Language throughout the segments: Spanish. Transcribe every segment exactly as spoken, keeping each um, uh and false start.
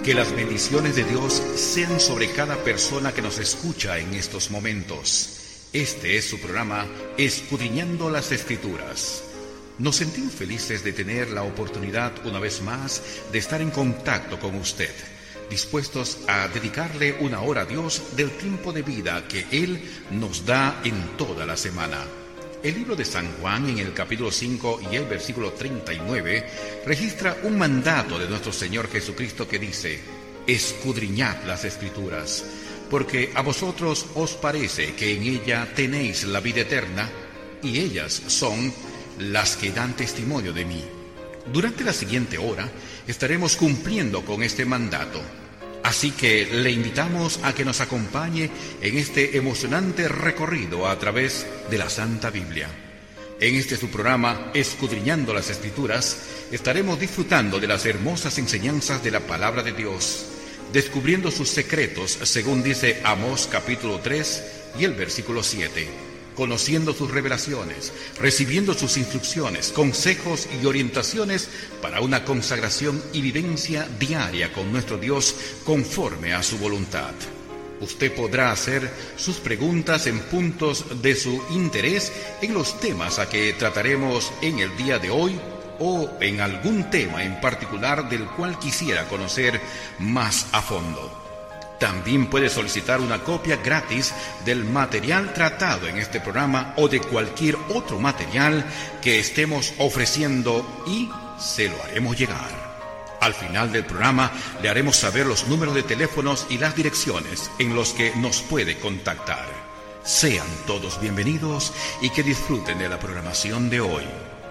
Que las bendiciones de Dios sean sobre cada persona que nos escucha en estos momentos. Este es su programa Escudriñando las Escrituras. Nos sentimos felices de tener la oportunidad una vez más de estar en contacto con usted, dispuestos a dedicarle una hora a Dios del tiempo de vida que Él nos da en toda la semana. El libro de San Juan, en el capítulo cinco y el versículo treinta y nueve, registra un mandato de nuestro Señor Jesucristo que dice: escudriñad las Escrituras, porque a vosotros os parece que en ella tenéis la vida eterna, y ellas son las que dan testimonio de mí. Durante la siguiente hora estaremos cumpliendo con este mandato. Así que le invitamos a que nos acompañe en este emocionante recorrido a través de la Santa Biblia. En este su programa, Escudriñando las Escrituras, estaremos disfrutando de las hermosas enseñanzas de la Palabra de Dios, descubriendo sus secretos, según dice Amós capítulo tres y el versículo siete, conociendo sus revelaciones, recibiendo sus instrucciones, consejos y orientaciones para una consagración y vivencia diaria con nuestro Dios conforme a su voluntad. Usted podrá hacer sus preguntas en puntos de su interés en los temas a que trataremos en el día de hoy o en algún tema en particular del cual quisiera conocer más a fondo. También puede solicitar una copia gratis del material tratado en este programa o de cualquier otro material que estemos ofreciendo y se lo haremos llegar. Al final del programa le haremos saber los números de teléfonos y las direcciones en los que nos puede contactar. Sean todos bienvenidos y que disfruten de la programación de hoy.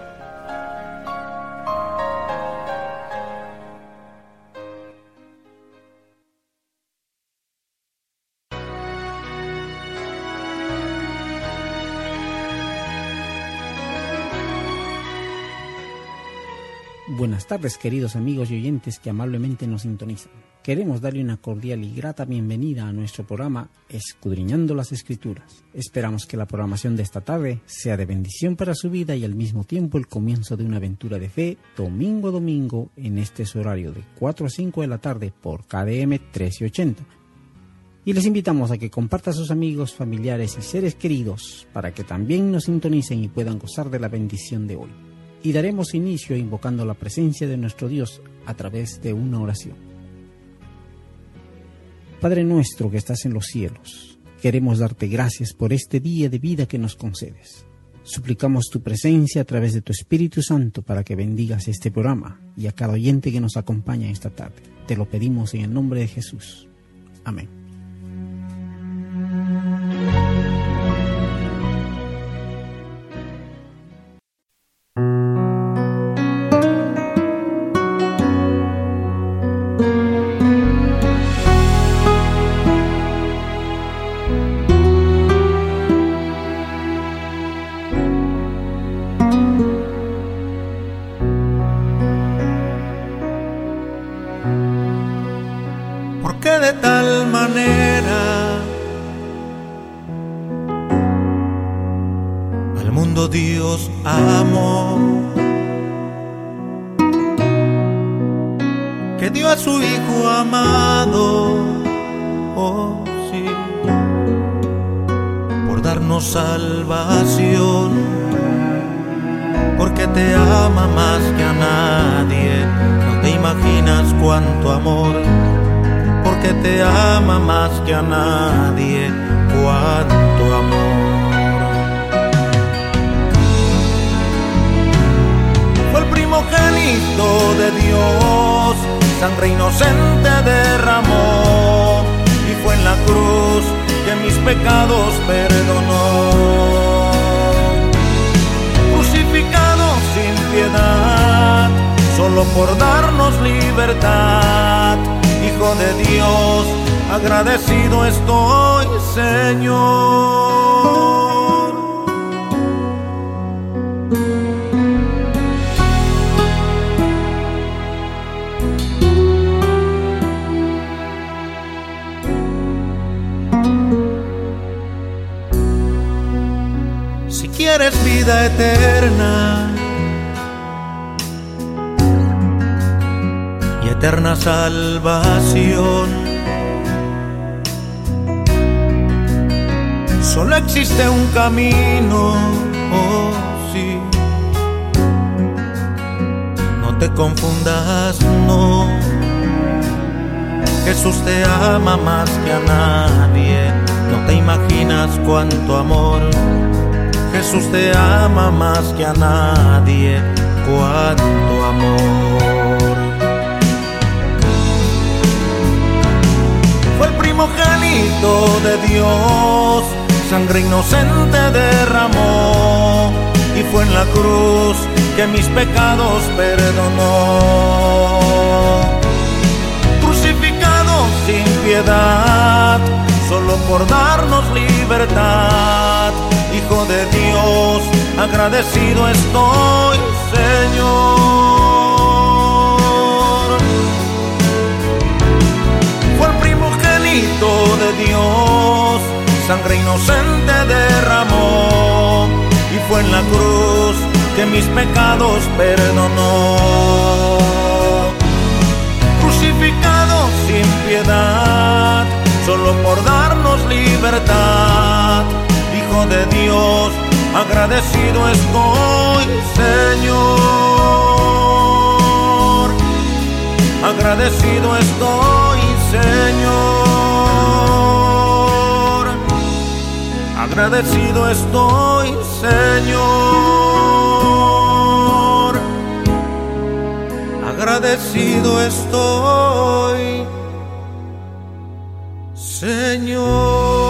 Buenas tardes, queridos amigos y oyentes que amablemente nos sintonizan. Queremos darle una cordial y grata bienvenida a nuestro programa Escudriñando las Escrituras. Esperamos que la programación de esta tarde sea de bendición para su vida y al mismo tiempo el comienzo de una aventura de fe domingo a domingo en este su horario de cuatro a cinco de la tarde por K D M trece ochenta. Y les invitamos a que comparta a sus amigos, familiares y seres queridos para que también nos sintonicen y puedan gozar de la bendición de hoy. Y daremos inicio invocando la presencia de nuestro Dios a través de una oración. Padre nuestro que estás en los cielos, queremos darte gracias por este día de vida que nos concedes. Suplicamos tu presencia a través de tu Espíritu Santo para que bendigas este programa y a cada oyente que nos acompaña esta tarde. Te lo pedimos en el nombre de Jesús. Amén. Dios amó, que dio a su Hijo amado, oh sí, por darnos salvación, porque te ama más que a nadie, no te imaginas cuánto amor, porque te ama más que a nadie, cuánto amor. Fue el primogénito de Dios, sangre inocente derramó, y fue en la cruz que mis pecados perdonó. Crucificado sin piedad, solo por darnos libertad, Hijo de Dios, agradecido estoy, Señor. Si quieres vida eterna, eterna salvación. Solo existe un camino, oh sí. No te confundas, no. Jesús te ama más que a nadie. No te imaginas cuánto amor. Jesús te ama más que a nadie. Cuánto amor. Fue el primogénito de Dios, sangre inocente derramó, y fue en la cruz que mis pecados perdonó. Crucificado sin piedad, solo por darnos libertad. Hijo de Dios, agradecido estoy, Señor. Fue el primogénito de Dios, sangre inocente derramó, y fue en la cruz que mis pecados perdonó. Crucificado sin piedad, solo por darnos libertad. Hijo de Dios, agradecido estoy, Señor. Agradecido estoy, Señor. Agradecido estoy, Señor. Agradecido estoy, Señor.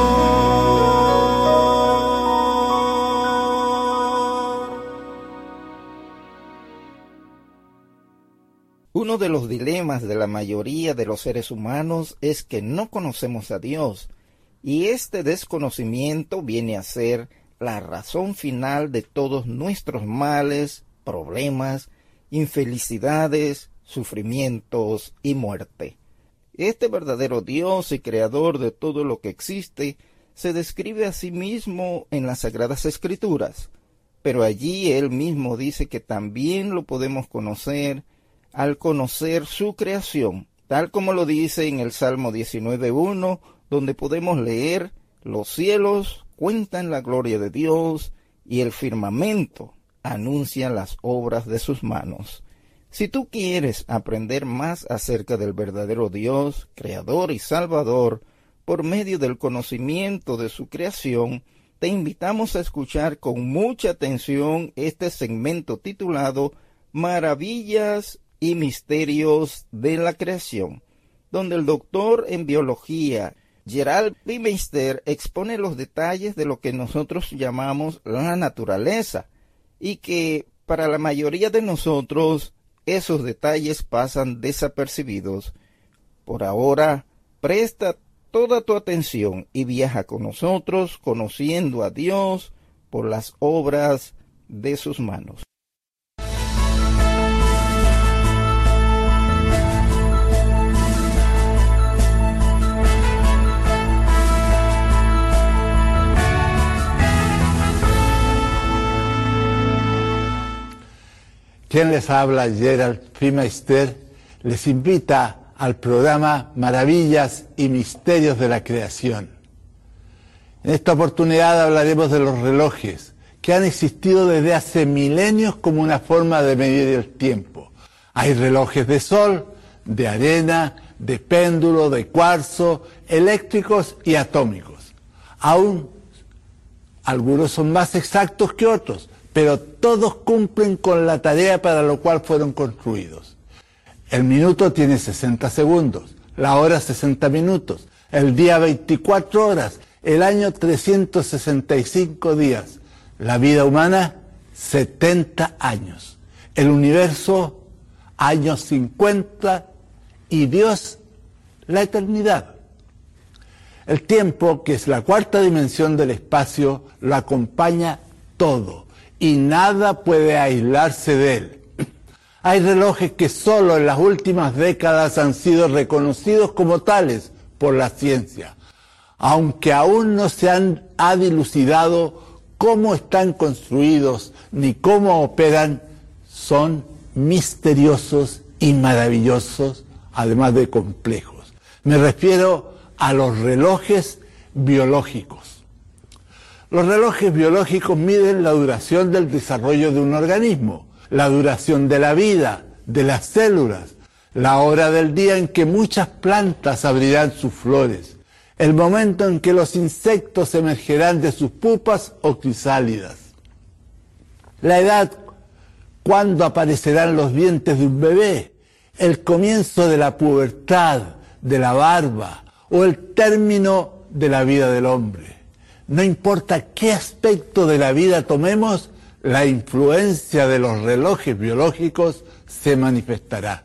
Uno de los dilemas de la mayoría de los seres humanos es que no conocemos a Dios, y este desconocimiento viene a ser la razón final de todos nuestros males, problemas, infelicidades, sufrimientos y muerte. Este verdadero Dios y creador de todo lo que existe se describe a sí mismo en las Sagradas Escrituras, pero allí él mismo dice que también lo podemos conocer al conocer su creación, tal como lo dice en el Salmo diecinueve uno, donde podemos leer: los cielos cuentan la gloria de Dios y el firmamento anuncia las obras de sus manos. Si tú quieres aprender más acerca del verdadero Dios, Creador y Salvador, por medio del conocimiento de su creación, te invitamos a escuchar con mucha atención este segmento titulado Maravillas y Misterios de la Creación, donde el doctor en biología Gerald Baumeister expone los detalles de lo que nosotros llamamos la naturaleza, y que para la mayoría de nosotros esos detalles pasan desapercibidos. Por ahora, presta toda tu atención y viaja con nosotros conociendo a Dios por las obras de sus manos. Quien les habla, Gerald Baumeister, les invita al programa Maravillas y Misterios de la Creación. En esta oportunidad hablaremos de los relojes, que han existido desde hace milenios como una forma de medir el tiempo. Hay relojes de sol, de arena, de péndulo, de cuarzo, eléctricos y atómicos. Aún algunos son más exactos que otros, pero todos cumplen con la tarea para la cual fueron construidos. El minuto tiene sesenta segundos, la hora sesenta minutos, el día veinticuatro horas, el año trescientos sesenta y cinco días, la vida humana setenta años, el universo años cincuenta y Dios la eternidad. El tiempo, que es la cuarta dimensión del espacio, lo acompaña todo y nada puede aislarse de él. Hay relojes que solo en las últimas décadas han sido reconocidos como tales por la ciencia, aunque aún no se han ha dilucidado cómo están construidos ni cómo operan. Son misteriosos y maravillosos, además de complejos. Me refiero a los relojes biológicos. Los relojes biológicos miden la duración del desarrollo de un organismo, la duración de la vida, de las células, la hora del día en que muchas plantas abrirán sus flores, el momento en que los insectos emergerán de sus pupas o crisálidas, la edad cuando aparecerán los dientes de un bebé, el comienzo de la pubertad, de la barba o el término de la vida del hombre. No importa qué aspecto de la vida tomemos, la influencia de los relojes biológicos se manifestará.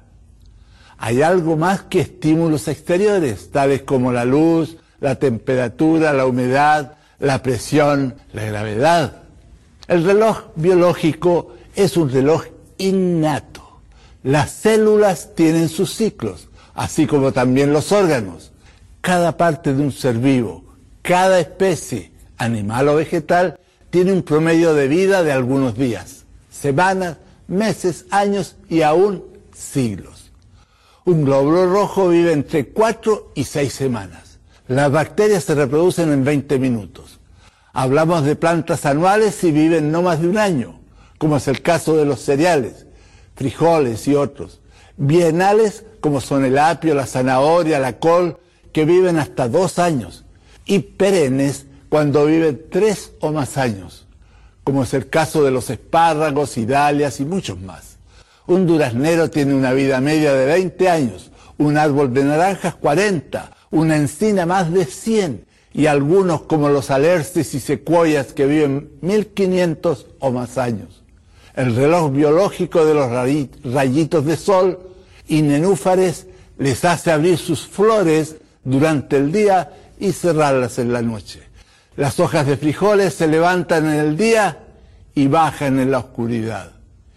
Hay algo más que estímulos exteriores, tales como la luz, la temperatura, la humedad, la presión, la gravedad. El reloj biológico es un reloj innato. Las células tienen sus ciclos, así como también los órganos. Cada parte de un ser vivo, cada especie, animal o vegetal, tiene un promedio de vida de algunos días, semanas, meses, años y aún siglos. Un glóbulo rojo vive entre cuatro y seis semanas. Las bacterias se reproducen en veinte minutos. Hablamos de plantas anuales y viven no más de un año, como es el caso de los cereales, frijoles y otros. Bienales, como son el apio, la zanahoria, la col, que viven hasta dos años. Y perennes, cuando viven tres o más años, como es el caso de los espárragos y dalias y muchos más. Un duraznero tiene una vida media de veinte años, un árbol de naranjas cuarenta, una encina más de cien, y algunos como los alerces y secuoyas que viven mil quinientos o más años. El reloj biológico de los rayitos de sol y nenúfares les hace abrir sus flores durante el día y cerrarlas en la noche. Las hojas de frijoles se levantan en el día y bajan en la oscuridad.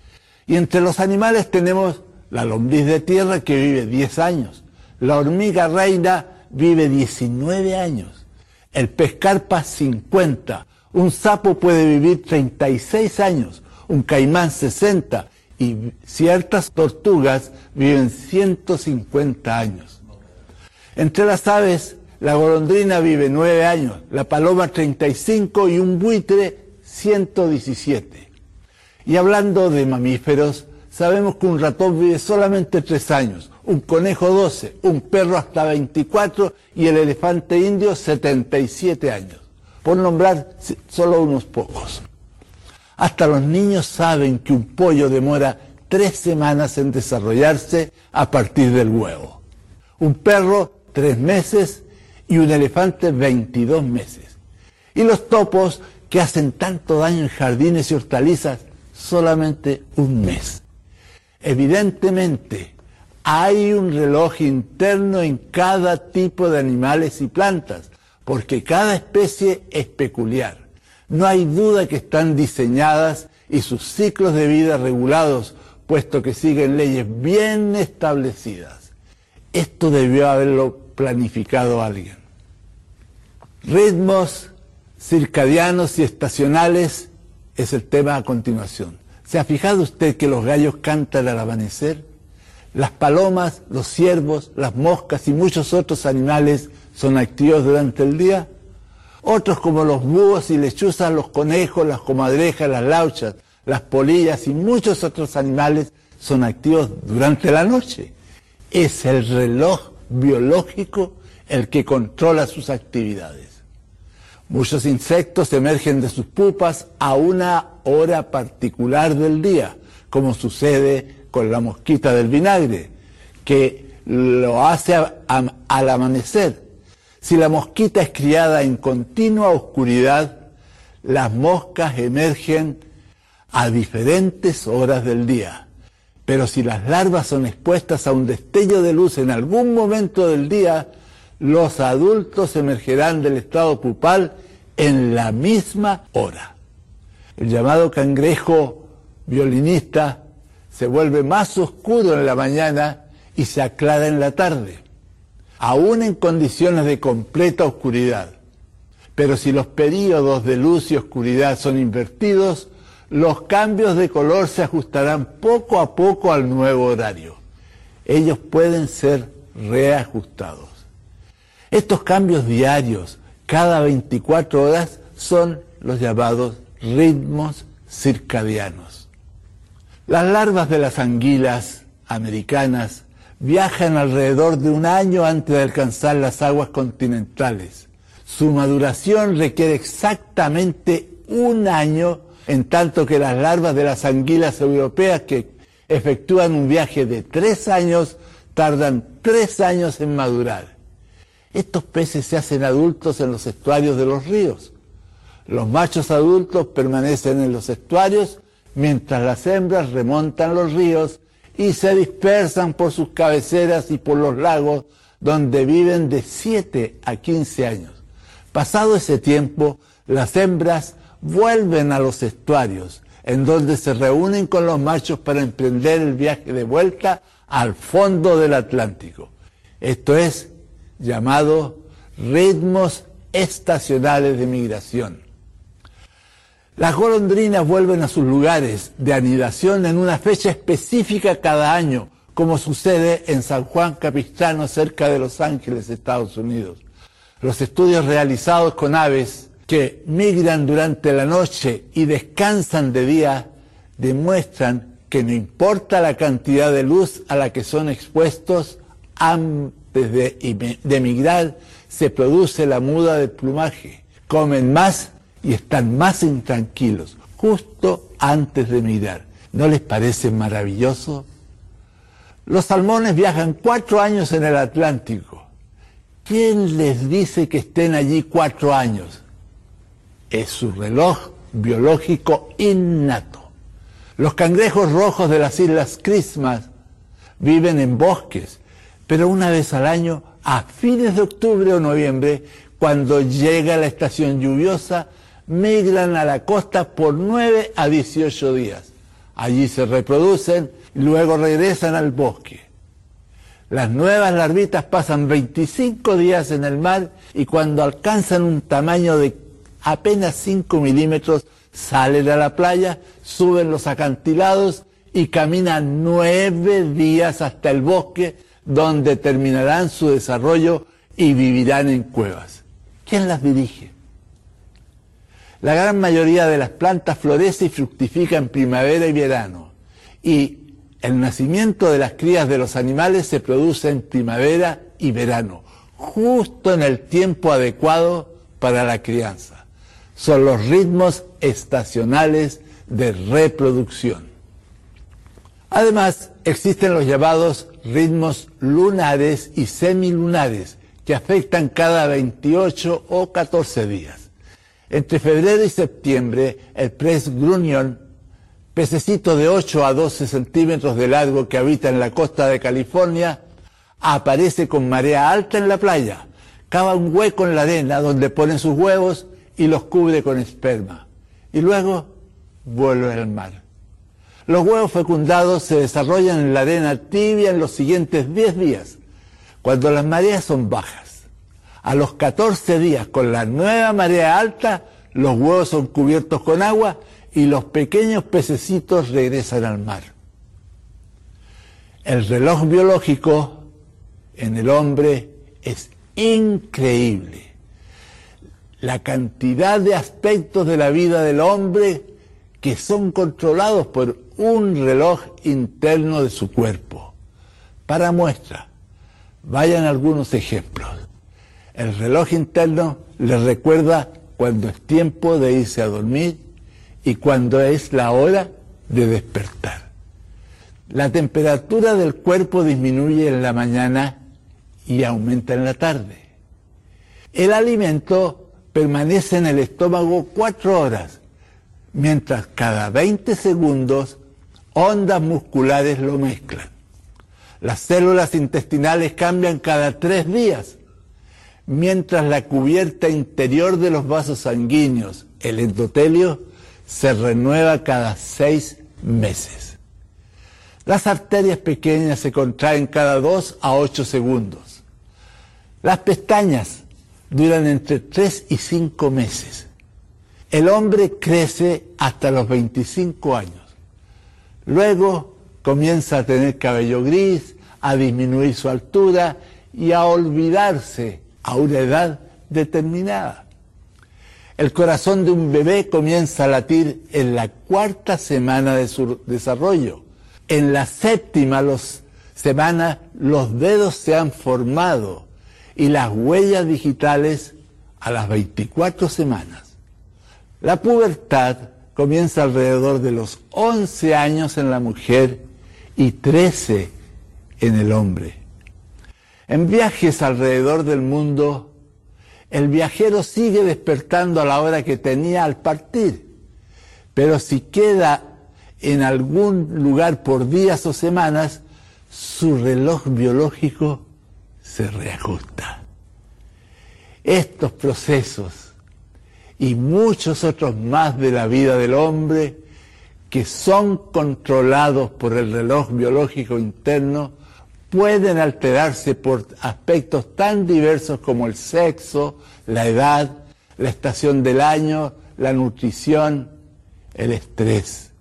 Y entre los animales tenemos la lombriz de tierra que vive diez años, la hormiga reina vive diecinueve años, el pez carpa cincuenta, un sapo puede vivir treinta y seis años, un caimán sesenta y ciertas tortugas viven ciento cincuenta años. Entre las aves, la golondrina vive nueve años, la paloma treinta y cinco y un buitre ciento diecisiete. Y hablando de mamíferos, sabemos que un ratón vive solamente tres años, un conejo doce, un perro hasta veinticuatro y el elefante indio setenta y siete años, por nombrar solo unos pocos. Hasta los niños saben que un pollo demora tres semanas en desarrollarse a partir del huevo. Un perro, tres meses, y un elefante, veintidós meses. Y los topos, que hacen tanto daño en jardines y hortalizas, solamente un mes. Evidentemente, hay un reloj interno en cada tipo de animales y plantas, porque cada especie es peculiar. No hay duda que están diseñadas y sus ciclos de vida regulados, puesto que siguen leyes bien establecidas. Esto debió haberlo planificado alguien. Ritmos circadianos y estacionales es el tema a continuación. ¿Se ha fijado usted que los gallos cantan al amanecer? Las palomas, los ciervos, las moscas y muchos otros animales son activos durante el día. Otros como los búhos y lechuzas, los conejos, las comadrejas, las lauchas, las polillas y muchos otros animales son activos durante la noche. Es el reloj biológico el que controla sus actividades. Muchos insectos emergen de sus pupas a una hora particular del día, como sucede con la mosquita del vinagre, que lo hace a, a, al amanecer. Si la mosquita es criada en continua oscuridad, las moscas emergen a diferentes horas del día. Pero si las larvas son expuestas a un destello de luz en algún momento del día, los adultos emergerán del estado pupal en la misma hora. El llamado cangrejo violinista se vuelve más oscuro en la mañana y se aclara en la tarde, aún en condiciones de completa oscuridad. Pero si los períodos de luz y oscuridad son invertidos, los cambios de color se ajustarán poco a poco al nuevo horario. ellos pueden ser reajustados. Estos cambios diarios, cada veinticuatro horas, son los llamados ritmos circadianos. Las larvas de las anguilas americanas viajan alrededor de un año antes de alcanzar las aguas continentales. Su maduración requiere exactamente un año, en tanto que las larvas de las anguilas europeas, que efectúan un viaje de tres años, tardan tres años en madurar. Estos peces se hacen adultos en los estuarios de los ríos. Los machos adultos permanecen en los estuarios, mientras las hembras remontan los ríos y se dispersan por sus cabeceras y por los lagos, donde viven de siete a quince años. Pasado ese tiempo, las hembras vuelven a los estuarios, en donde se reúnen con los machos para emprender el viaje de vuelta al fondo del Atlántico. Esto es llamado ritmos estacionales de migración. Las golondrinas vuelven a sus lugares de anidación en una fecha específica cada año, como sucede en San Juan Capistrano, cerca de Los Ángeles, Estados Unidos. Los estudios realizados con aves que migran durante la noche y descansan de día demuestran que no importa la cantidad de luz a la que son expuestos, antes de, de migrar se produce la muda del plumaje. Comen más y están más intranquilos justo antes de migrar. ¿No les parece maravilloso? Los salmones viajan cuatro años en el Atlántico. ¿Quién les dice que estén allí cuatro años? Es su reloj biológico innato. Los cangrejos rojos de las Islas Christmas viven en bosques, pero una vez al año, a fines de octubre o noviembre, cuando llega la estación lluviosa, migran a la costa por nueve a dieciocho días. Allí se reproducen y luego regresan al bosque. Las nuevas larvitas pasan veinticinco días en el mar y cuando alcanzan un tamaño de apenas cinco milímetros, salen a la playa, suben los acantilados y caminan nueve días hasta el bosque, donde terminarán su desarrollo y vivirán en cuevas. ¿Quién las dirige? La gran mayoría de las plantas florece y fructifica en primavera y verano, y el nacimiento de las crías de los animales se produce en primavera y verano, justo en el tiempo adecuado para la crianza. Son los ritmos estacionales de reproducción. Además, existen los llamados ritmos lunares y semilunares, que afectan cada veintiocho o catorce días. Entre febrero y septiembre, el pez grunion, pececito de ocho a doce centímetros de largo que habita en la costa de California, aparece con marea alta en la playa, cava un hueco en la arena donde pone sus huevos y los cubre con esperma, y luego vuelve al mar. Los huevos fecundados se desarrollan en la arena tibia en los siguientes diez días, cuando las mareas son bajas. A los catorce días, con la nueva marea alta, los huevos son cubiertos con agua y los pequeños pececitos regresan al mar. El reloj biológico en el hombre es increíble. La cantidad de aspectos de la vida del hombre que son controlados por un reloj interno de su cuerpo. Para muestra, vayan algunos ejemplos. El reloj interno les recuerda cuando es tiempo de irse a dormir y cuando es la hora de despertar. La temperatura del cuerpo disminuye en la mañana y aumenta en la tarde. El alimento permanece en el estómago cuatro horas, mientras cada veinte segundos ondas musculares lo mezclan. Las células intestinales cambian cada tres días, mientras la cubierta interior de los vasos sanguíneos, el endotelio, se renueva cada seis meses. Las arterias pequeñas se contraen cada dos a ocho segundos. Las pestañas duran entre tres y cinco meses. El hombre crece hasta los veinticinco años. Luego comienza a tener cabello gris, a disminuir su altura y a olvidarse a una edad determinada. El corazón de un bebé comienza a latir en la cuarta semana de su desarrollo. En la séptima los, semana los dedos se han formado y las huellas digitales a las veinticuatro semanas. La pubertad comienza alrededor de los once años en la mujer y trece en el hombre. En viajes alrededor del mundo, el viajero sigue despertando a la hora que tenía al partir, pero si queda en algún lugar por días o semanas, su reloj biológico se reajusta. Estos procesos y muchos otros más de la vida del hombre, que son controlados por el reloj biológico interno, pueden alterarse por aspectos tan diversos como el sexo, la edad, la estación del año, la nutrición, el estrés.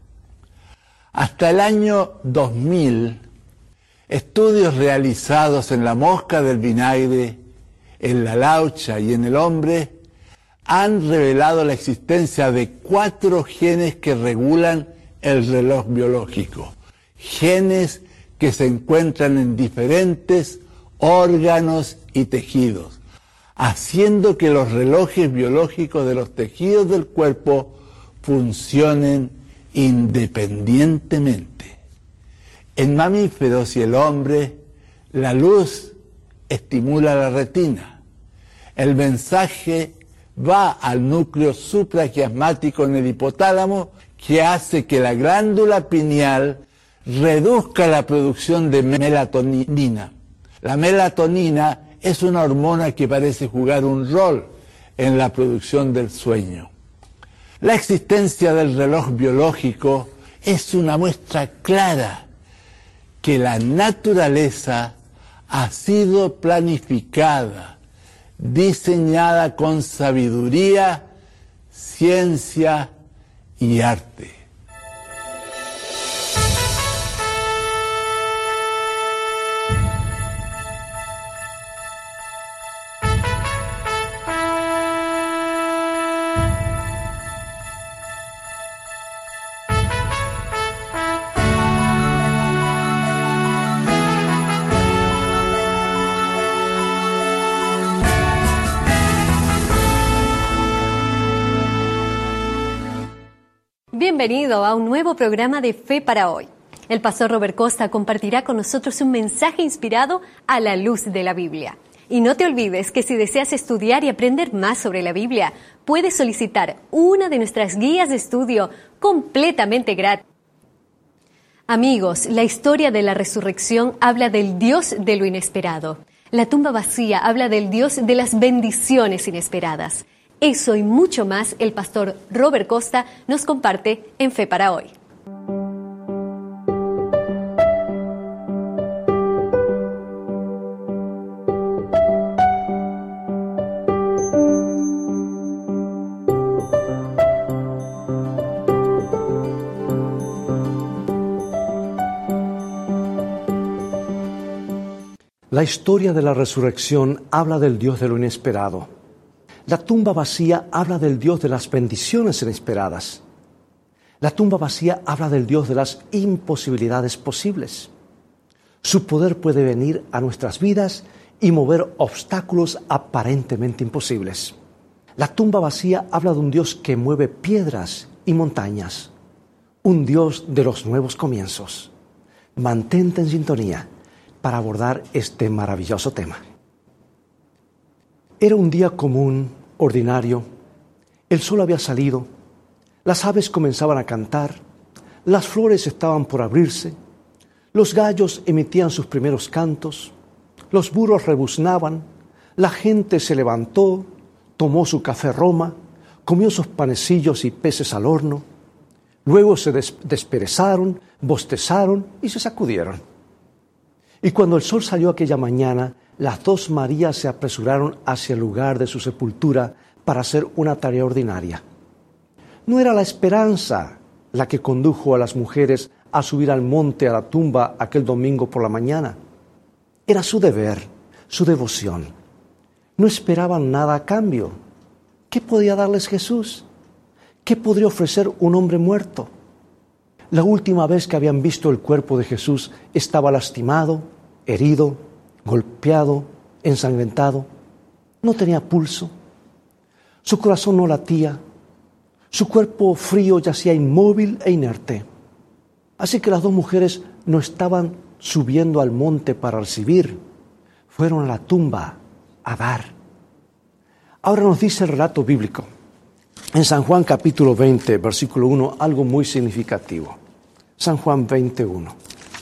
Hasta el año dos mil, estudios realizados en la mosca del vinagre, en la laucha y en el hombre han revelado la existencia de cuatro genes que regulan el reloj biológico. Genes que se encuentran en diferentes órganos y tejidos, haciendo que los relojes biológicos de los tejidos del cuerpo funcionen independientemente. En mamíferos y el hombre, la luz estimula la retina. El mensaje va al núcleo supraquiasmático en el hipotálamo, que hace que la glándula pineal reduzca la producción de melatonina. La melatonina es una hormona que parece jugar un rol en la producción del sueño. La existencia del reloj biológico es una muestra clara que la naturaleza ha sido planificada, diseñada con sabiduría, ciencia y arte. Bienvenido a un nuevo programa de Fe para Hoy. El pastor Robert Costa compartirá con nosotros un mensaje inspirado a la luz de la Biblia. Y no te olvides que si deseas estudiar y aprender más sobre la Biblia, puedes solicitar una de nuestras guías de estudio completamente gratis. Amigos, la historia de la resurrección habla del Dios de lo inesperado. La tumba vacía habla del Dios de las bendiciones inesperadas. Eso y mucho más el pastor Robert Costa nos comparte en Fe para Hoy. La historia de la resurrección habla del Dios de lo inesperado. La tumba vacía habla del Dios de las bendiciones inesperadas. La tumba vacía habla del Dios de las imposibilidades posibles. Su poder puede venir a nuestras vidas y mover obstáculos aparentemente imposibles. La tumba vacía habla de un Dios que mueve piedras y montañas. Un Dios de los nuevos comienzos. Mantente en sintonía para abordar este maravilloso tema. Era un día común, ordinario. El sol había salido, las aves comenzaban a cantar, las flores estaban por abrirse, los gallos emitían sus primeros cantos, los burros rebuznaban, la gente se levantó, tomó su café Roma, comió sus panecillos y peces al horno, luego se des- desperezaron, bostezaron y se sacudieron. Y cuando el sol salió aquella mañana, las dos Marías se apresuraron hacia el lugar de su sepultura para hacer una tarea ordinaria. No era la esperanza la que condujo a las mujeres a subir al monte, a la tumba, aquel domingo por la mañana. Era su deber, su devoción. No esperaban nada a cambio. ¿Qué podía darles Jesús? ¿Qué podría ofrecer un hombre muerto? La última vez que habían visto el cuerpo de Jesús estaba lastimado, herido, golpeado, ensangrentado. No tenía pulso. Su corazón no latía. Su cuerpo frío yacía inmóvil e inerte. Así que las dos mujeres no estaban subiendo al monte para recibir. Fueron a la tumba a dar. Ahora nos dice el relato bíblico, en San Juan capítulo veinte, versículo uno, algo muy significativo. San Juan veinte uno.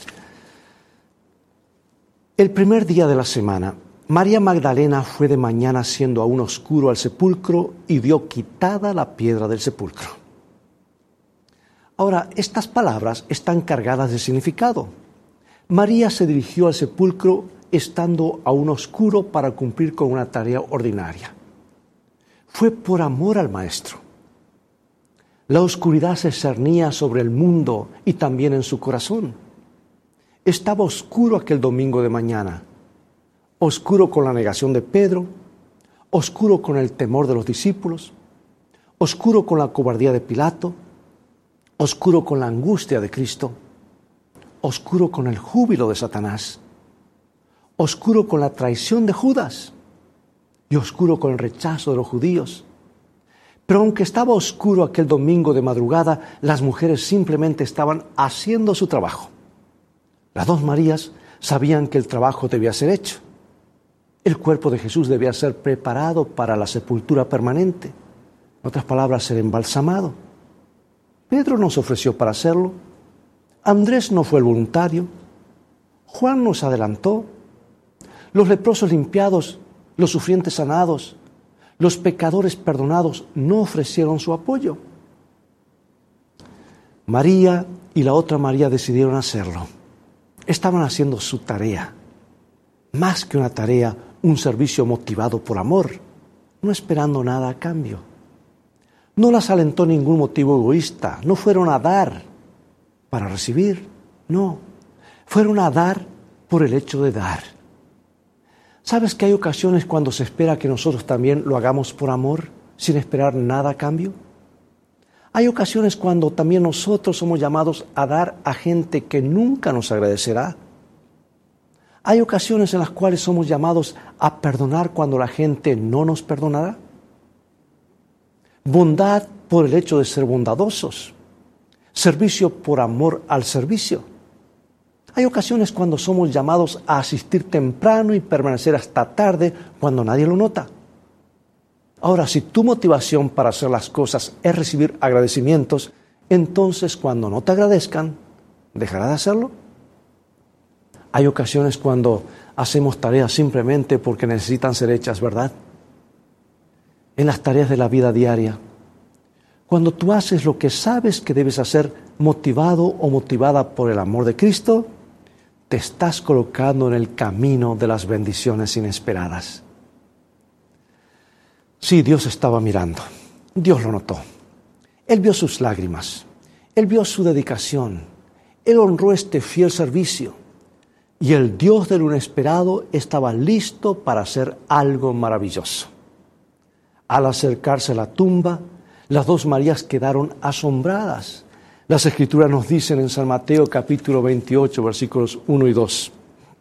El primer día de la semana, María Magdalena fue de mañana siendo aún oscuro al sepulcro y vio quitada la piedra del sepulcro. Ahora, estas palabras están cargadas de significado. María se dirigió al sepulcro estando aún oscuro para cumplir con una tarea ordinaria. Fue por amor al Maestro. La oscuridad se cernía sobre el mundo y también en su corazón. Estaba oscuro aquel domingo de mañana, oscuro con la negación de Pedro, oscuro con el temor de los discípulos, oscuro con la cobardía de Pilato, oscuro con la angustia de Cristo, oscuro con el júbilo de Satanás, oscuro con la traición de Judas y oscuro con el rechazo de los judíos. Pero aunque estaba oscuro aquel domingo de madrugada, las mujeres simplemente estaban haciendo su trabajo. Las dos Marías sabían que el trabajo debía ser hecho. El cuerpo de Jesús debía ser preparado para la sepultura permanente. En otras palabras, ser embalsamado. Pedro nos ofreció para hacerlo. Andrés no fue el voluntario. Juan nos adelantó. Los leprosos limpiados, los sufrientes sanados, los pecadores perdonados no ofrecieron su apoyo. María y la otra María decidieron hacerlo. Estaban haciendo su tarea. Más que una tarea, un servicio motivado por amor, no esperando nada a cambio. No las alentó ningún motivo egoísta. No fueron a dar para recibir. No, fueron a dar por el hecho de dar. ¿Sabes que hay ocasiones cuando se espera que nosotros también lo hagamos por amor, sin esperar nada a cambio? Hay ocasiones cuando también nosotros somos llamados a dar a gente que nunca nos agradecerá. Hay ocasiones en las cuales somos llamados a perdonar cuando la gente no nos perdonará. Bondad por el hecho de ser bondadosos. Servicio por amor al servicio. Hay ocasiones cuando somos llamados a asistir temprano y permanecer hasta tarde cuando nadie lo nota. Ahora, si tu motivación para hacer las cosas es recibir agradecimientos, entonces cuando no te agradezcan, ¿dejarás de hacerlo? Hay ocasiones cuando hacemos tareas simplemente porque necesitan ser hechas, ¿verdad? En las tareas de la vida diaria, cuando tú haces lo que sabes que debes hacer motivado o motivada por el amor de Cristo, te estás colocando en el camino de las bendiciones inesperadas. Sí, Dios estaba mirando. Dios lo notó. Él vio sus lágrimas. Él vio su dedicación. Él honró este fiel servicio. Y el Dios de lo inesperado estaba listo para hacer algo maravilloso. Al acercarse a la tumba, las dos Marías quedaron asombradas. Las Escrituras nos dicen en San Mateo capítulo veintiocho, versículos uno y dos.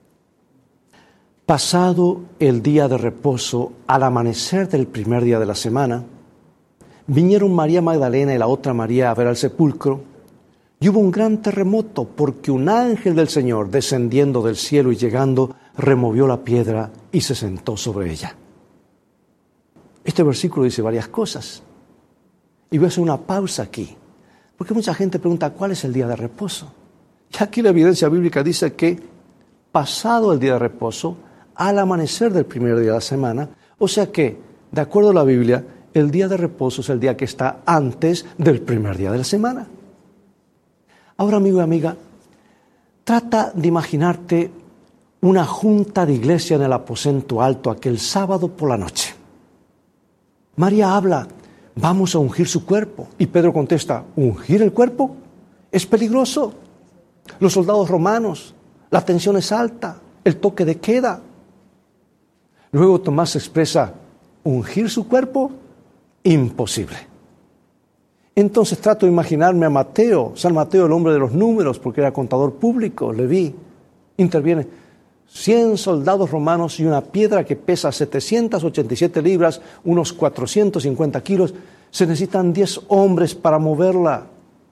Pasado el día de reposo, al amanecer del primer día de la semana, vinieron María Magdalena y la otra María a ver al sepulcro, y hubo un gran terremoto, porque un ángel del Señor, descendiendo del cielo y llegando, removió la piedra y se sentó sobre ella. Este versículo dice varias cosas, y voy a hacer una pausa aquí, porque mucha gente pregunta, ¿cuál es el día de reposo? Y aquí la evidencia bíblica dice que, pasado el día de reposo, al amanecer del primer día de la semana, o sea que, de acuerdo a la Biblia, el día de reposo es el día que está antes del primer día de la semana. Ahora, amigo y amiga, trata de imaginarte una junta de iglesia en el aposento alto aquel sábado por la noche. María habla, vamos a ungir su cuerpo. Y Pedro contesta, ¿ungir el cuerpo? ¿Es peligroso? los soldados romanos, la tensión es alta, el toque de queda. Luego Tomás expresa, ¿ungir su cuerpo? Imposible. Entonces trato de imaginarme a Mateo, San Mateo, el hombre de los números, porque era contador público, Leví, interviene. cien soldados romanos y una piedra que pesa setecientas ochenta y siete libras, unos cuatrocientos cincuenta kilos, se necesitan diez hombres para moverla.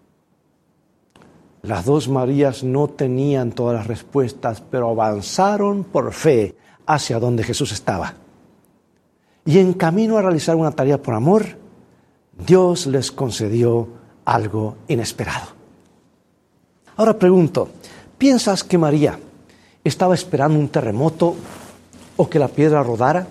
Las dos Marías no tenían todas las respuestas, pero avanzaron por fe hacia donde Jesús estaba. Y en camino a realizar una tarea por amor, Dios les concedió algo inesperado. Ahora pregunto, ¿piensas que María estaba esperando un terremoto o que la piedra rodara?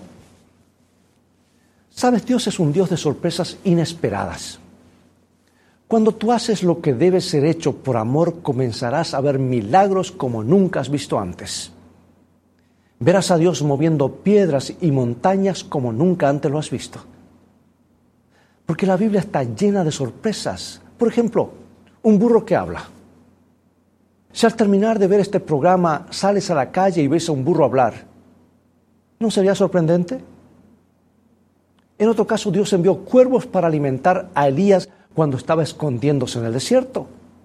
Sabes, Dios es un Dios de sorpresas inesperadas. Cuando tú haces lo que debe ser hecho por amor, comenzarás a ver milagros como nunca has visto antes. Verás a Dios moviendo piedras y montañas como nunca antes lo has visto. Porque la Biblia está llena de sorpresas. Por ejemplo, un burro que habla. Si al terminar de ver este programa sales a la calle y ves a un burro hablar, ¿no sería sorprendente? En otro caso, Dios envió cuervos para alimentar a Elías cuando estaba escondiéndose en el desierto.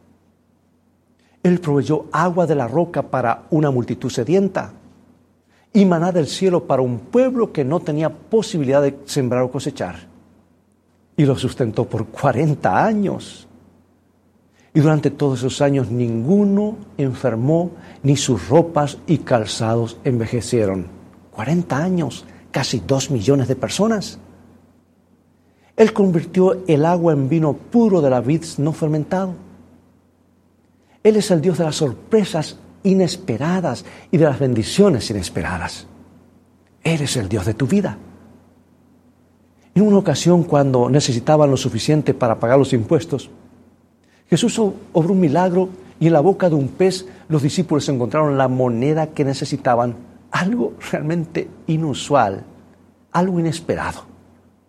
Él proveyó agua de la roca para una multitud sedienta y maná del cielo para un pueblo que no tenía posibilidad de sembrar o cosechar. Y lo sustentó por cuarenta años. Y durante todos esos años ninguno enfermó, ni sus ropas y calzados envejecieron. cuarenta años, casi dos millones de personas. Él convirtió el agua en vino puro de la vid no fermentado. Él es el Dios de las sorpresas inesperadas y de las bendiciones inesperadas. Él es el Dios de tu vida. En una ocasión, cuando necesitaban lo suficiente para pagar los impuestos, Jesús obró un milagro y en la boca de un pez los discípulos encontraron la moneda que necesitaban, algo realmente inusual, algo inesperado.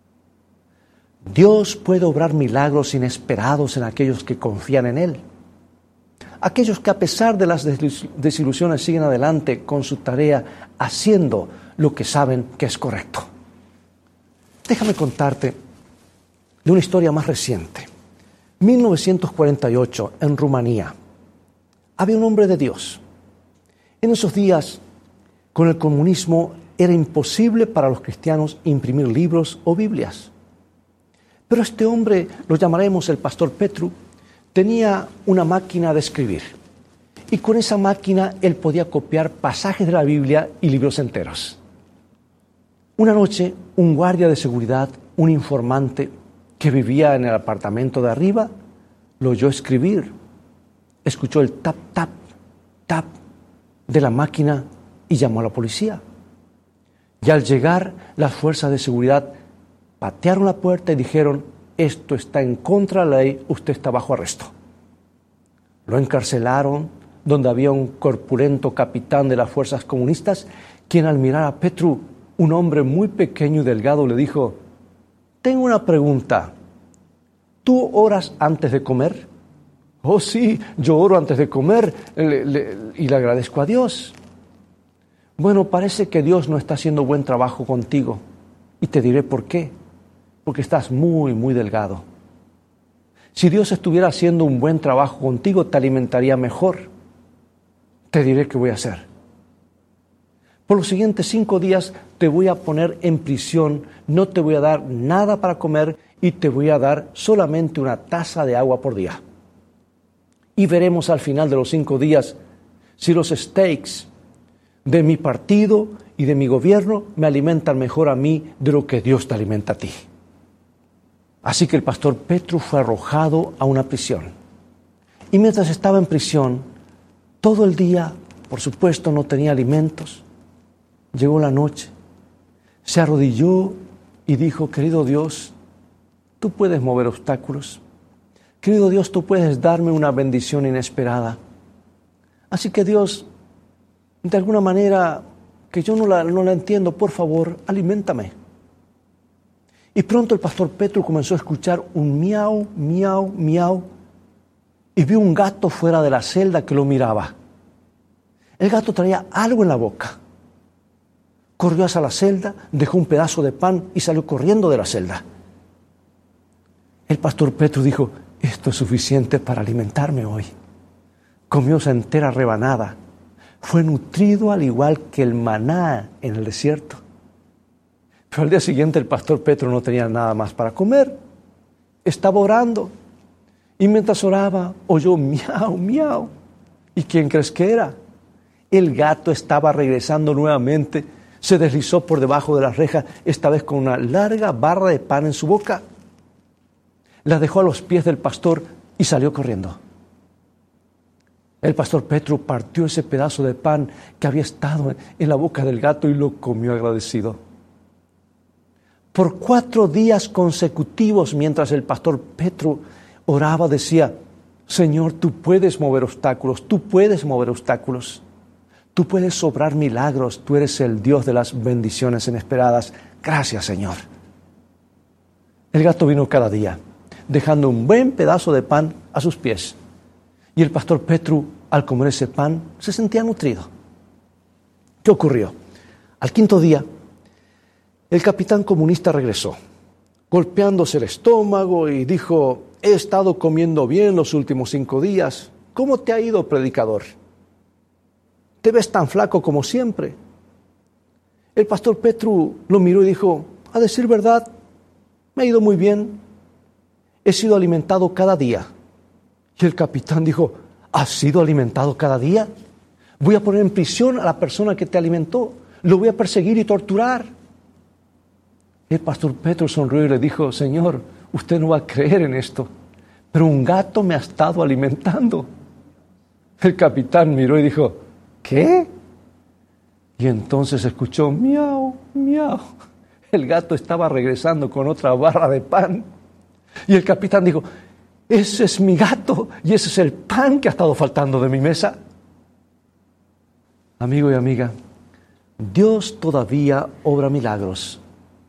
Dios puede obrar milagros inesperados en aquellos que confían en Él. Aquellos que a pesar de las desilusiones siguen adelante con su tarea, haciendo lo que saben que es correcto. Déjame contarte de una historia más reciente. mil novecientos cuarenta y ocho, en Rumanía, había un hombre de Dios. En esos días, con el comunismo, era imposible para los cristianos imprimir libros o Biblias. Pero este hombre, lo llamaremos el pastor Petru, tenía una máquina de escribir. Y con esa máquina él podía copiar pasajes de la Biblia y libros enteros. Una noche, un guardia de seguridad, un informante que vivía en el apartamento de arriba, lo oyó escribir. Escuchó el tap, tap, tap de la máquina y llamó a la policía. Y al llegar, las fuerzas de seguridad patearon la puerta y dijeron, esto está en contra de la ley, usted está bajo arresto. Lo encarcelaron, donde había un corpulento capitán de las fuerzas comunistas, quien al mirar a Petru, un hombre muy pequeño y delgado, le dijo, tengo una pregunta, ¿tú oras antes de comer? Oh sí, yo oro antes de comer le, le, y le agradezco a Dios. Bueno, parece que Dios no está haciendo buen trabajo contigo y te diré por qué. Porque estás muy, muy delgado. Si Dios estuviera haciendo un buen trabajo contigo, te alimentaría mejor. Te diré qué voy a hacer. Por los siguientes cinco días te voy a poner en prisión, no te voy a dar nada para comer y te voy a dar solamente una taza de agua por día. Y veremos al final de los cinco días si los steaks de mi partido y de mi gobierno me alimentan mejor a mí de lo que Dios te alimenta a ti. Así que el pastor Petru fue arrojado a una prisión. Y mientras estaba en prisión, todo el día, por supuesto, no tenía alimentos. Llegó la noche, se arrodilló y dijo, querido Dios, tú puedes mover obstáculos. Querido Dios, tú puedes darme una bendición inesperada. Así que Dios, de alguna manera que yo no la, no la entiendo, por favor, aliméntame. Y pronto el pastor Petru comenzó a escuchar un miau, miau, miau. y vio un gato fuera de la celda que lo miraba. El gato traía algo en la boca. Corrió hacia la celda, dejó un pedazo de pan y salió corriendo de la celda. El pastor Petro dijo: esto es suficiente para alimentarme hoy. Comió esa entera rebanada. Fue nutrido al igual que el maná en el desierto. Pero al día siguiente el pastor Petro no tenía nada más para comer. Estaba orando. Y mientras oraba, oyó miau, miau. ¿Y quién crees que era? El gato estaba regresando nuevamente. Se deslizó por debajo de las rejas, esta vez con una larga barra de pan en su boca. La dejó a los pies del pastor y salió corriendo. El pastor Petro partió ese pedazo de pan que había estado en la boca del gato y lo comió agradecido. Por cuatro días consecutivos, mientras el pastor Petro oraba, decía: Señor, tú puedes mover obstáculos, tú puedes mover obstáculos. Tú puedes obrar milagros, tú eres el Dios de las bendiciones inesperadas. Gracias, Señor. El gato vino cada día, dejando un buen pedazo de pan a sus pies. Y el pastor Petro, al comer ese pan, se sentía nutrido. ¿Qué ocurrió? Al quinto día, el capitán comunista regresó, golpeándose el estómago, y dijo: he estado comiendo bien los últimos cinco días. ¿Cómo te ha ido, predicador? Te ves tan flaco como siempre. El pastor Petro lo miró y dijo: a decir verdad, me ha ido muy bien. He sido alimentado cada día. Y el capitán dijo: ¿has sido alimentado cada día? Voy a poner en prisión a la persona que te alimentó. Lo voy a perseguir y torturar. El pastor Petro sonrió y le dijo: Señor, usted no va a creer en esto, pero un gato me ha estado alimentando. El capitán miró y dijo: ¿qué? Y entonces escuchó miau, miau. El gato estaba regresando con otra barra de pan. Y el capitán dijo: ese es mi gato y ese es el pan que ha estado faltando de mi mesa. Amigo y amiga, Dios todavía obra milagros.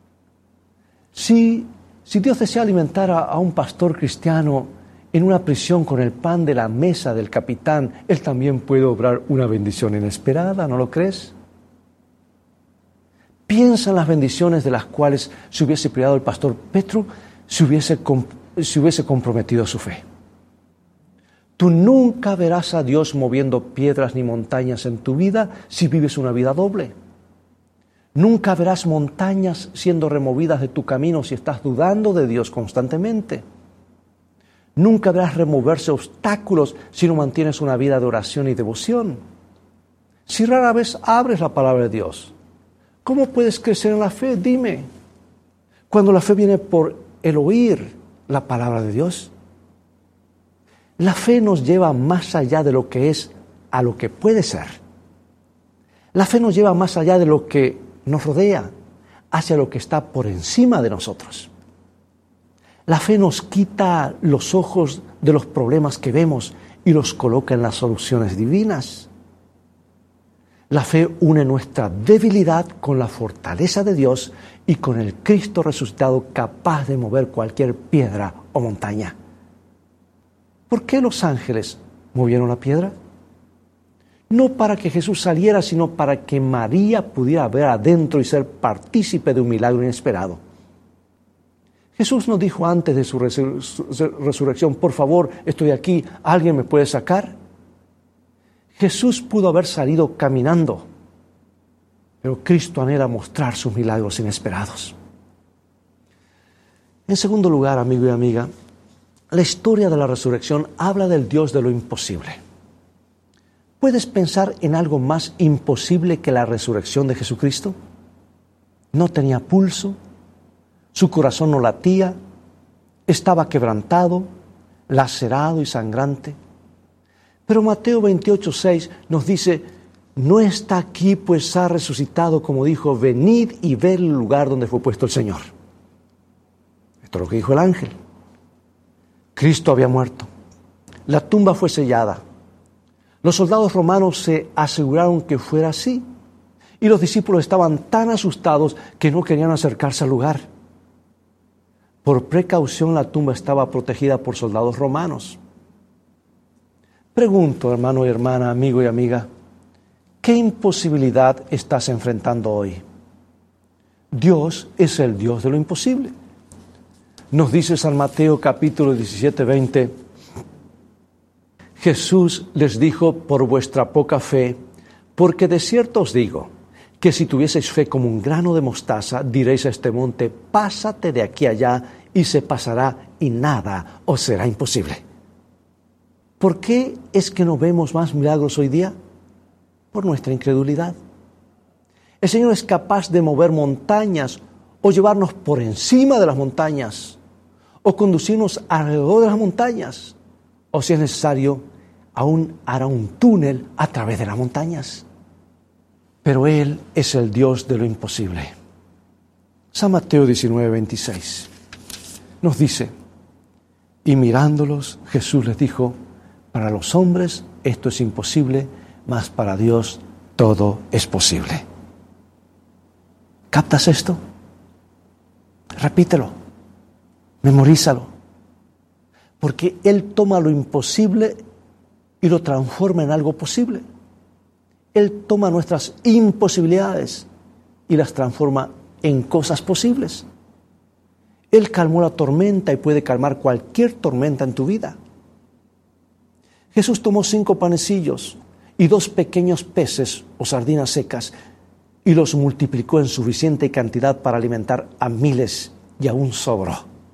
Si, si Dios desea alimentar a, a un pastor cristiano en una prisión con el pan de la mesa del capitán, Él también puede obrar una bendición inesperada, ¿no lo crees? Piensa en las bendiciones de las cuales se hubiese privado el pastor Petro si hubiese, si hubiese comprometido su fe. Tú nunca verás a Dios moviendo piedras ni montañas en tu vida si vives una vida doble. Nunca verás montañas siendo removidas de tu camino si estás dudando de Dios constantemente. Nunca verás removerse obstáculos si no mantienes una vida de oración y devoción. Si rara vez abres la palabra de Dios, ¿cómo puedes crecer en la fe? Dime. Cuando la fe viene por el oír la palabra de Dios. La fe nos lleva más allá de lo que es a lo que puede ser. La fe nos lleva más allá de lo que nos rodea, hacia lo que está por encima de nosotros. La fe nos quita los ojos de los problemas que vemos y los coloca en las soluciones divinas. La fe une nuestra debilidad con la fortaleza de Dios y con el Cristo resucitado capaz de mover cualquier piedra o montaña. ¿Por qué los ángeles movieron la piedra? No para que Jesús saliera, sino para que María pudiera ver adentro y ser partícipe de un milagro inesperado. Jesús nos dijo antes de su resurrección: por favor, estoy aquí, ¿alguien me puede sacar? Jesús pudo haber salido caminando, pero Cristo anhela mostrar sus milagros inesperados. En segundo lugar, amigo y amiga, la historia de la resurrección habla del Dios de lo imposible. ¿Puedes pensar en algo más imposible que la resurrección de Jesucristo? No tenía pulso, su corazón no latía, estaba quebrantado, lacerado y sangrante. Pero Mateo veintiocho seis nos dice: no está aquí, pues ha resucitado, como dijo, venid y ved el lugar donde fue puesto el Señor. Esto es lo que dijo el ángel. Cristo había muerto. La tumba fue sellada. Los soldados romanos se aseguraron que fuera así. Y los discípulos estaban tan asustados que no querían acercarse al lugar. Por precaución, la tumba estaba protegida por soldados romanos. Pregunto, hermano y hermana, amigo y amiga, ¿qué imposibilidad estás enfrentando hoy? Dios es el Dios de lo imposible. Nos dice San Mateo capítulo diecisiete, veinte, Jesús les dijo: por vuestra poca fe, porque de cierto os digo, que si tuvieseis fe como un grano de mostaza, diréis a este monte: pásate de aquí allá, y se pasará, y nada os será imposible. ¿Por qué es que no vemos más milagros hoy día? Por nuestra incredulidad. El Señor es capaz de mover montañas, o llevarnos por encima de las montañas, o conducirnos alrededor de las montañas, o si es necesario, aún hará un túnel a través de las montañas. Pero Él es el Dios de lo imposible. San Mateo diecinueve, veintiséis nos dice: y mirándolos, Jesús les dijo: para los hombres esto es imposible, mas para Dios todo es posible. ¿Captas esto? Repítelo, memorízalo, porque Él toma lo imposible y lo transforma en algo posible. Él toma nuestras imposibilidades y las transforma en cosas posibles. Él calmó la tormenta y puede calmar cualquier tormenta en tu vida. Jesús tomó cinco panecillos y dos pequeños peces o sardinas secas y los multiplicó en suficiente cantidad para alimentar a miles, y aún sobró.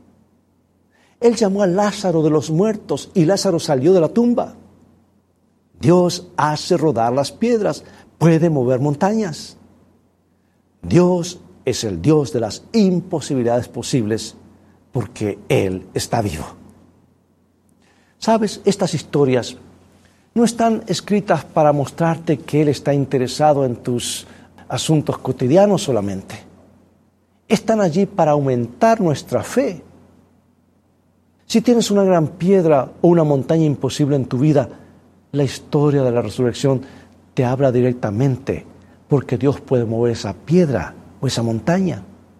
Él llamó a Lázaro de los muertos y Lázaro salió de la tumba. Dios hace rodar las piedras, puede mover montañas. Dios es el Dios de las imposibilidades posibles, porque Él está vivo. ¿Sabes? Estas historias no están escritas para mostrarte que Él está interesado en tus asuntos cotidianos solamente. Están allí para aumentar nuestra fe. Si tienes una gran piedra o una montaña imposible en tu vida, la historia de la resurrección te habla directamente, porque Dios puede mover esa piedra o esa montaña.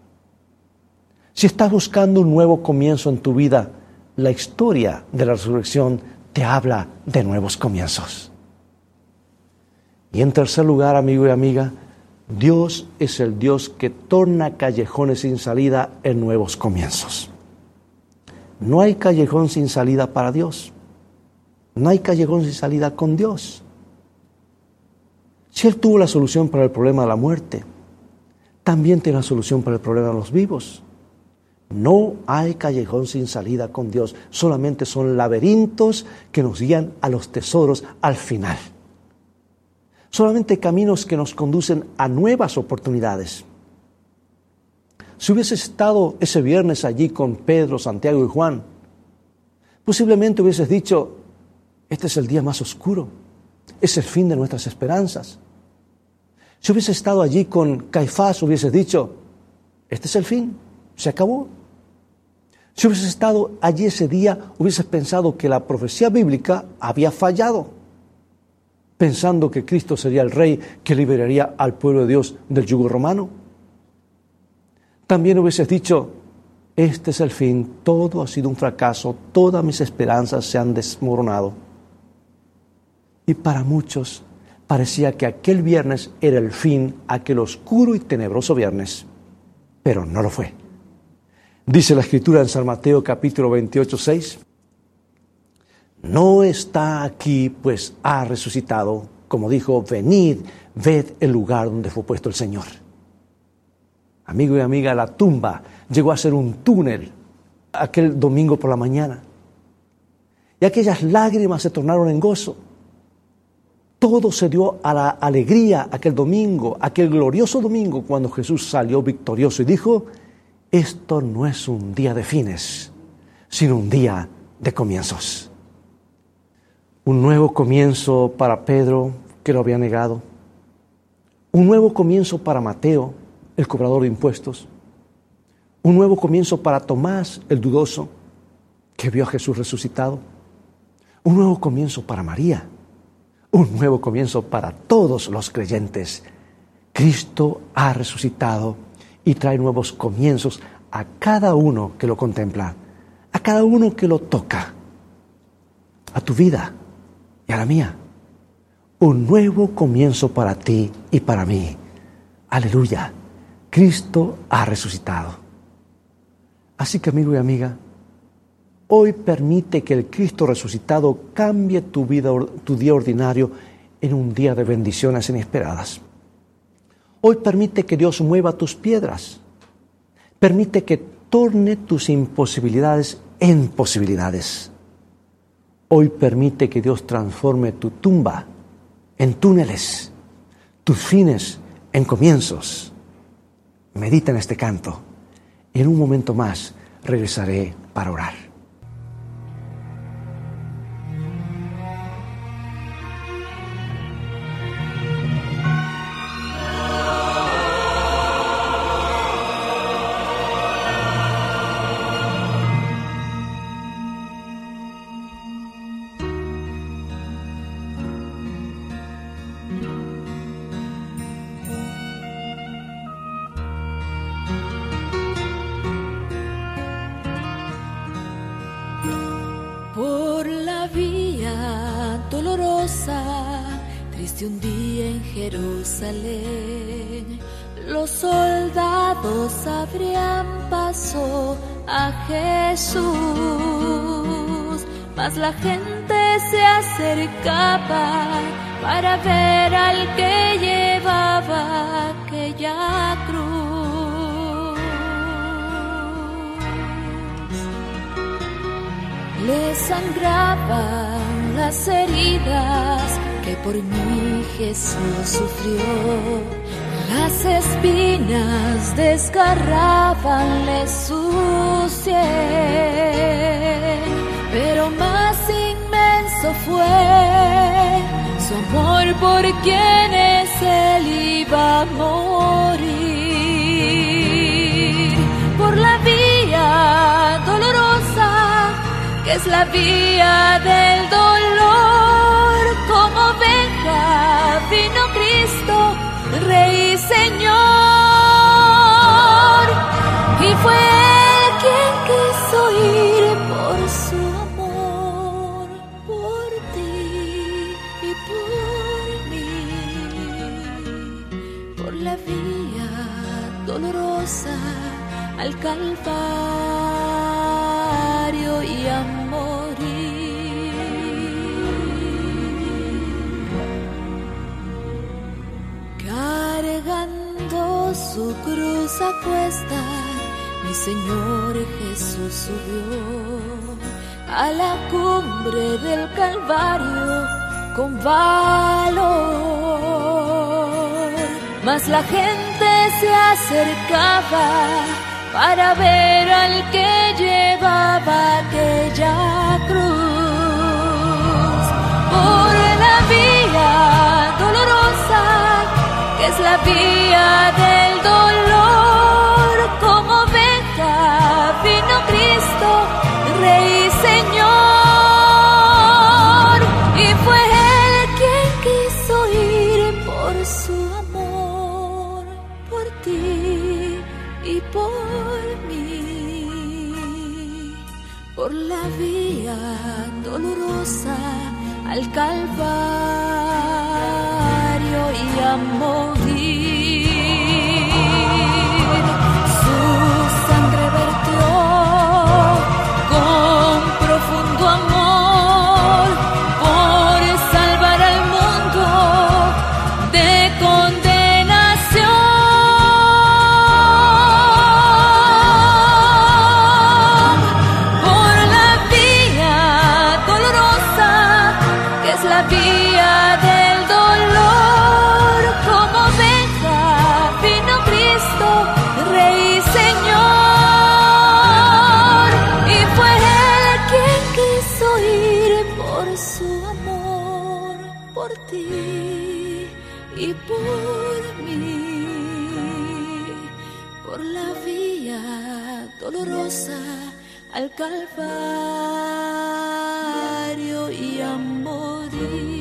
Si estás buscando un nuevo comienzo en tu vida, la historia de la resurrección te habla de nuevos comienzos. Y en tercer lugar, amigo y amiga, Dios es el Dios que torna callejones sin salida en nuevos comienzos. No hay callejón sin salida para Dios. No hay callejón sin salida con Dios. Si Él tuvo la solución para el problema de la muerte, también tiene la solución para el problema de los vivos. No hay callejón sin salida con Dios. Solamente son laberintos que nos guían a los tesoros al final. Solamente caminos que nos conducen a nuevas oportunidades. Si hubieses estado ese viernes allí con Pedro, Santiago y Juan, posiblemente hubieses dicho: este es el día más oscuro, es el fin de nuestras esperanzas. Si hubieses estado allí con Caifás, hubieses dicho: este es el fin, se acabó. Si hubieses estado allí ese día, hubieses pensado que la profecía bíblica había fallado, pensando que Cristo sería el rey que liberaría al pueblo de Dios del yugo romano. También hubieses dicho: este es el fin, todo ha sido un fracaso, todas mis esperanzas se han desmoronado. Y para muchos parecía que aquel viernes era el fin, aquel oscuro y tenebroso viernes, pero no lo fue. Dice la Escritura en San Mateo capítulo veintiocho, seis, no está aquí, pues ha resucitado, como dijo: venid, ved el lugar donde fue puesto el Señor. Amigo y amiga, la tumba llegó a ser un túnel aquel domingo por la mañana. Y aquellas lágrimas se tornaron en gozo. Todo se dio a la alegría aquel domingo, aquel glorioso domingo, cuando Jesús salió victorioso y dijo: esto no es un día de fines, sino un día de comienzos. Un nuevo comienzo para Pedro, que lo había negado. Un nuevo comienzo para Mateo, el cobrador de impuestos. Un nuevo comienzo para Tomás, el dudoso, que vio a Jesús resucitado. Un nuevo comienzo para María. Un nuevo comienzo para todos los creyentes. Cristo ha resucitado y trae nuevos comienzos a cada uno que lo contempla, a cada uno que lo toca, a tu vida y cara mía, un nuevo comienzo para ti y para mí. Aleluya, Cristo ha resucitado. Así que, amigo y amiga, hoy permite que el Cristo resucitado cambie tu vida, tu día ordinario en un día de bendiciones inesperadas. Hoy permite que Dios mueva tus piedras. Permite que torne tus imposibilidades en posibilidades. Hoy permite que Dios transforme tu tumba en túneles, tus fines en comienzos. Medita en este canto. En un momento más regresaré para orar. Triste un día en Jerusalén, los soldados abrían paso a Jesús, mas la gente se acercaba para ver al que llevaba aquella cruz. Le sangraban las heridas que por mí Jesús sufrió, las espinas desgarrábanle su sien, pero más inmenso fue su amor por quienes él iba a morir, por la vía dolorosa que es la vía del dolor. Como oveja vino Cristo, Rey y Señor, y fue Él quien quiso ir por su amor, por ti y por mí, por la vía dolorosa al Calvario y a morir. Cargando su cruz a cuesta, mi Señor Jesús subió a la cumbre del Calvario con valor. Mas la gente se acercaba para ver al que llevaba aquella cruz. Por la vía dolorosa que es la vía del dolor, como oveja vino Cristo, Rey y Señor, y fue Él quien quiso ir por su amor, por ti y por mí, por la vía dolorosa al Calvario y a morir. Su sangre vertió con profundo amor por salvar al mundo de condenación. Por la vía dolorosa que es la vía del dolor, como oveja vino Cristo, Rey y Señor, y fue Él quien quiso ir por su amor, por ti y por mí, por la vía dolorosa al Calvario y a morir.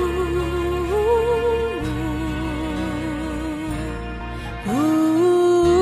Uh, uh, uh.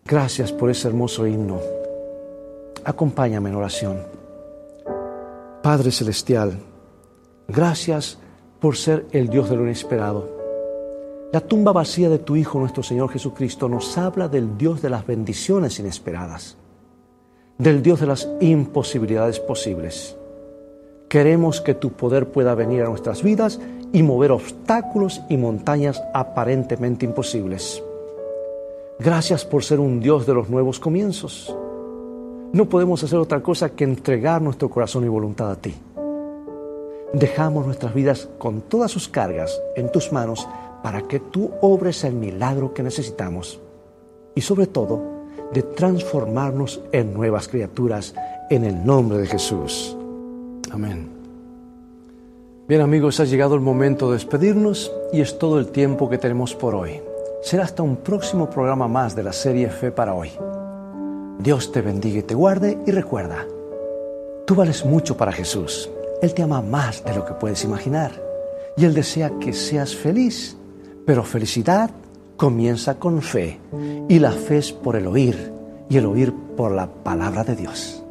Gracias por ese hermoso himno. Acompáñame en oración. Padre Celestial, gracias por ser el Dios de lo inesperado. La tumba vacía de tu Hijo, nuestro Señor Jesucristo, nos habla del Dios de las bendiciones inesperadas, del Dios de las imposibilidades posibles. Queremos que tu poder pueda venir a nuestras vidas y mover obstáculos y montañas aparentemente imposibles. Gracias por ser un Dios de los nuevos comienzos. No podemos hacer otra cosa que entregar nuestro corazón y voluntad a ti. Dejamos nuestras vidas con todas sus cargas en tus manos para que tú obres el milagro que necesitamos y sobre todo de transformarnos en nuevas criaturas en el nombre de Jesús. Amén. Bien amigos, ha llegado el momento de despedirnos y es todo el tiempo que tenemos por hoy. Será hasta un próximo programa más de la serie Fe para Hoy. Dios te bendiga y te guarde y recuerda, tú vales mucho para Jesús. Él te ama más de lo que puedes imaginar y Él desea que seas feliz, pero felicidad comienza con fe y la fe es por el oír y el oír por la palabra de Dios.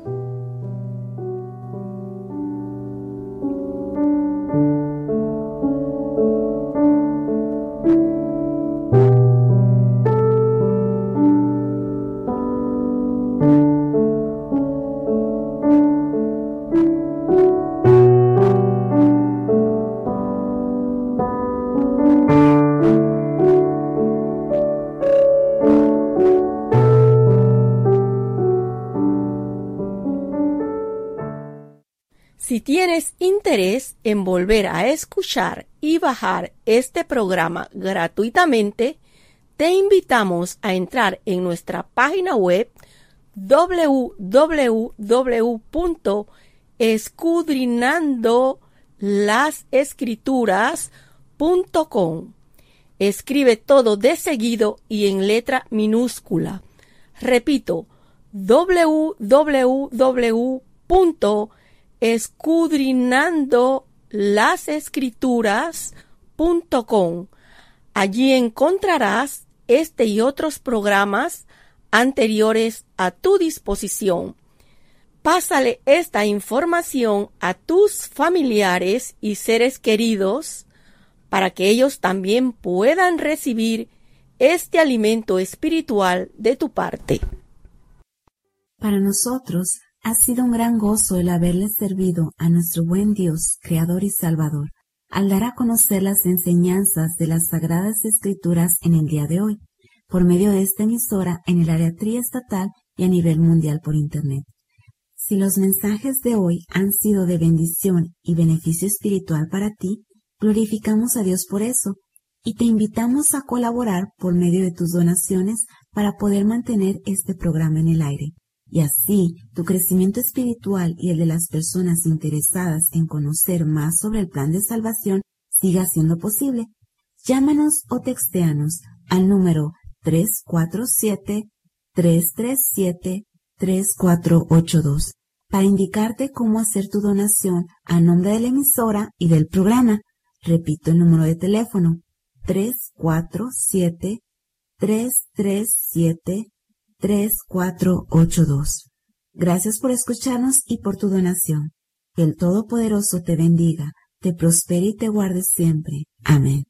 Si tienes interés en volver a escuchar y bajar este programa gratuitamente, te invitamos a entrar en nuestra página web doble u doble u doble u punto escudriñando las escrituras punto com. Escribe todo de seguido y en letra minúscula. Repito, doble u doble u doble u punto escudriñando las escrituras punto com. Allí encontrarás este y otros programas anteriores a tu disposición. Pásale esta información a tus familiares y seres queridos para que ellos también puedan recibir este alimento espiritual de tu parte. Para nosotros ha sido un gran gozo el haberle servido a nuestro buen Dios, Creador y Salvador, al dar a conocer las enseñanzas de las Sagradas Escrituras en el día de hoy, por medio de esta emisora en el área triestatal y a nivel mundial por Internet. Si los mensajes de hoy han sido de bendición y beneficio espiritual para ti, glorificamos a Dios por eso y te invitamos a colaborar por medio de tus donaciones para poder mantener este programa en el aire. Y así, tu crecimiento espiritual y el de las personas interesadas en conocer más sobre el plan de salvación siga siendo posible. Llámanos o textéanos al número tres cuatro siete, tres tres siete, tres cuatro ocho dos para indicarte cómo hacer tu donación a nombre de la emisora y del programa. Repito el número de teléfono, tres cuatro siete, tres tres siete, tres cuatro ocho dos. Gracias por escucharnos y por tu donación. Que el Todopoderoso te bendiga, te prospere y te guarde siempre. Amén.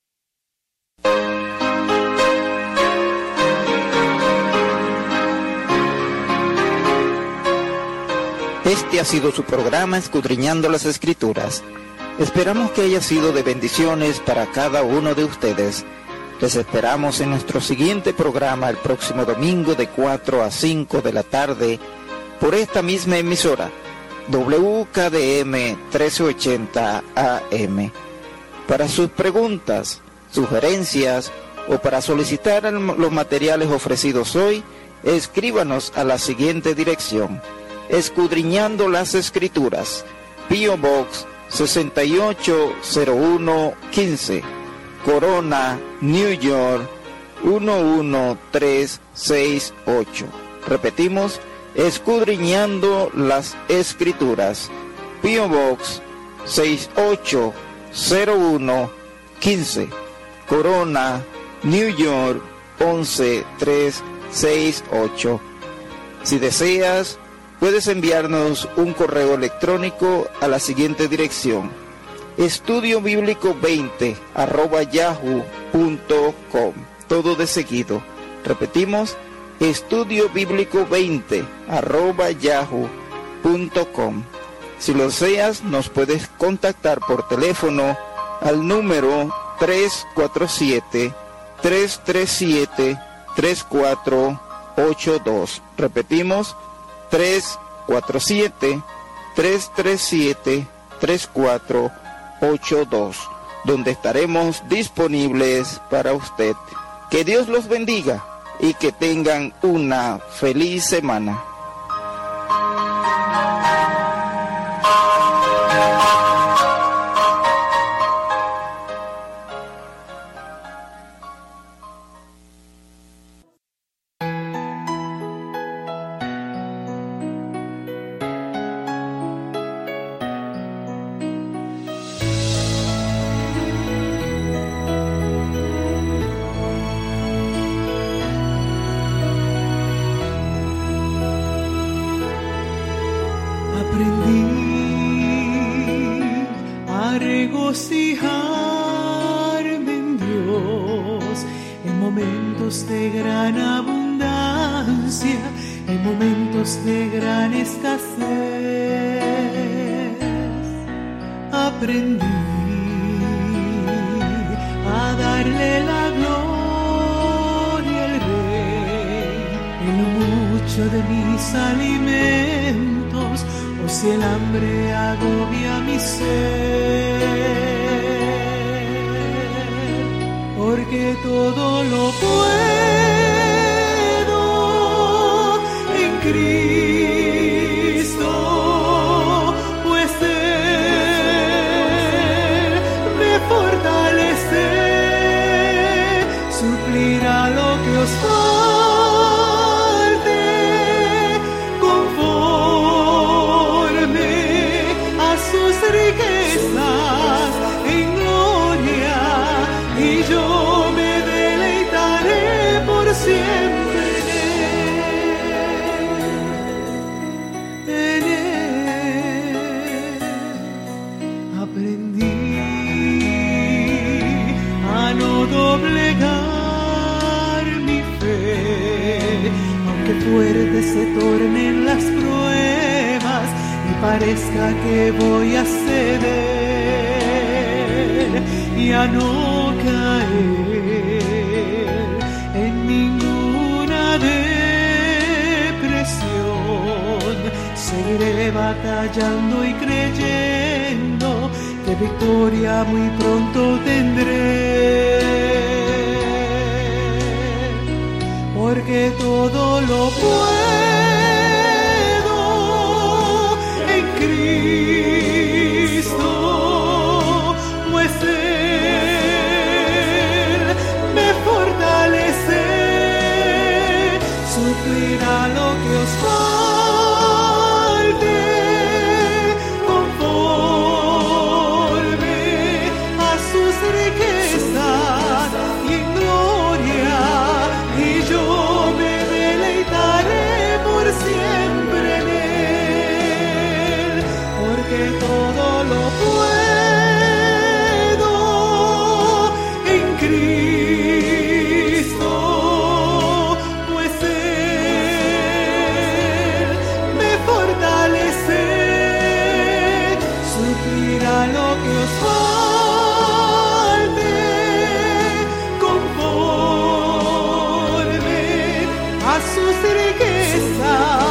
Este ha sido su programa Escudriñando las Escrituras. Esperamos que haya sido de bendiciones para cada uno de ustedes. Les esperamos en nuestro siguiente programa el próximo domingo de cuatro a cinco de la tarde por esta misma emisora, W K D M trece ochenta A M. Para sus preguntas, sugerencias o para solicitar los materiales ofrecidos hoy, escríbanos a la siguiente dirección: Escudriñando las Escrituras, P O Box sesenta y ocho cero uno quince, Corona, New York uno uno tres seis ocho. Repetimos, Escudriñando las Escrituras, P O Box sesenta y ocho cero uno quince, Corona, New York once tres seis ocho. Si deseas, puedes enviarnos un correo electrónico a la siguiente dirección: estudio bíblico veinte arroba yahoo punto com. Todo de seguido. Repetimos: estudio bíblico veinte arroba yahoo punto com. Si lo deseas, nos puedes contactar por teléfono al número tres cuatro siete, tres tres siete, tres cuatro ocho dos. Repetimos: tres cuatro siete, tres tres siete, tres cuatro ocho dos, donde estaremos disponibles para usted. Que Dios los bendiga y que tengan una feliz semana. Batallando y creyendo que victoria muy pronto tendré, porque todo lo puedo en Cristo, pues Él me fortalece, suplirá lo que os falta. Sus riquezas